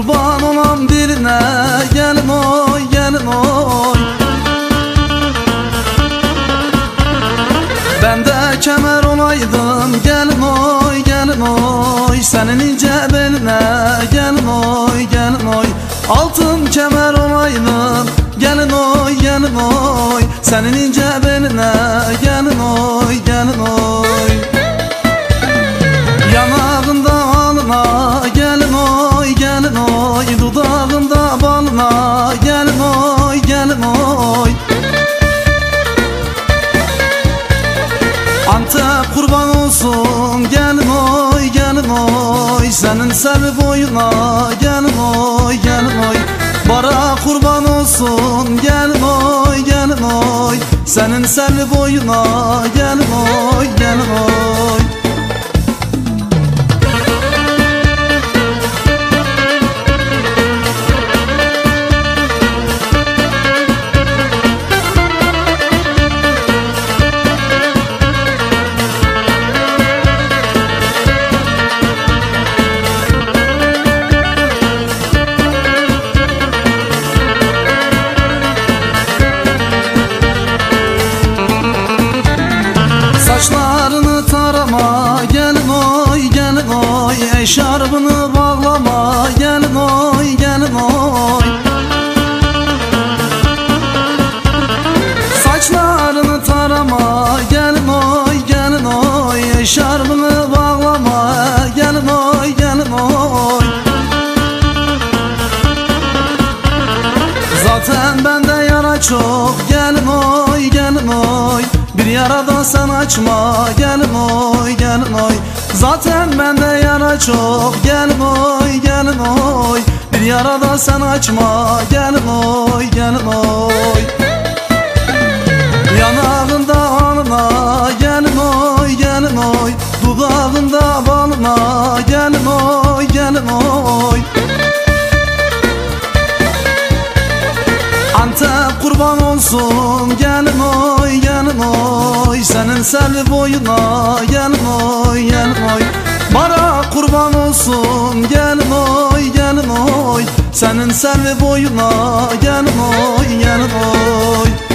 kurban olan birine, gelin oy, gelin oy. Ben de kemer olaydım, gelin oy, gelin oy. Senin ince beline, gelin oy, gelin oy. Altın kemer olaydım, gelin oy, gelin oy. Senin ince beline, gelin oy, gelin oy. Yanağında alına, gelin oy, gelin oy. Dudağında balına, gelin oy, gelin oy. Antep kurban olsun, gelin oy, gelin oy. Senin selvi boyuna, gelin oy, gelin oy. Bara kurban olsun, gelin oy, gelin oy. Senin selvi boyuna, gelin oy, gelin oy. Saçlarını tarama, gelin oy, gelin oy. Eşarbını bağlama, gelin oy, gelin oy. Saçlarını tarama, gelin oy, gelin oy. Eşarbını bağlama, gelin oy, gelin oy. Zaten bende yara çok, gelin oy, gelin oy. Bir yarada sen açma, gelin oy, gelin oy. Zaten bende yara çok, gelin oy, gelin oy. Bir yarada sen açma, gelin oy, gelin oy. Yanağında alına, gelin oy, gelin oy. Dudağında balına, gelin oy, gelin oy. Antep kurban olsun, gelin oy, gelin oy. Senin selvi boyuna, gelin oy, gelin oy. Bara kurban olsun, gelin oy, gelin oy. Senin selvi boyuna, gelin oy, gelin oy.